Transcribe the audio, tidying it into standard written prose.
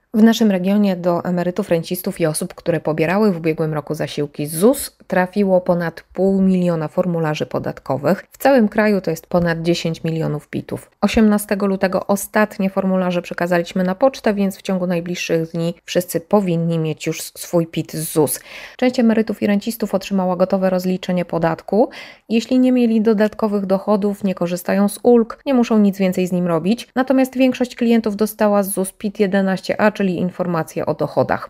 W naszym regionie do emerytów, rencistów i osób, które pobierały w ubiegłym roku zasiłki z ZUS, trafiło ponad 500 000 formularzy podatkowych. W całym kraju to jest ponad 10 milionów PIT-ów. 18 lutego ostatnie formularze przekazaliśmy na pocztę, więc w ciągu najbliższych dni wszyscy powinni mieć już swój PIT z ZUS. Część emerytów i rencistów otrzymała gotowe rozliczenie podatku. Jeśli nie mieli dodatkowych dochodów, nie korzystają z ulg, nie muszą nic więcej z nim robić. Natomiast większość klientów dostała z ZUS PIT 11A, czyli informacje o dochodach.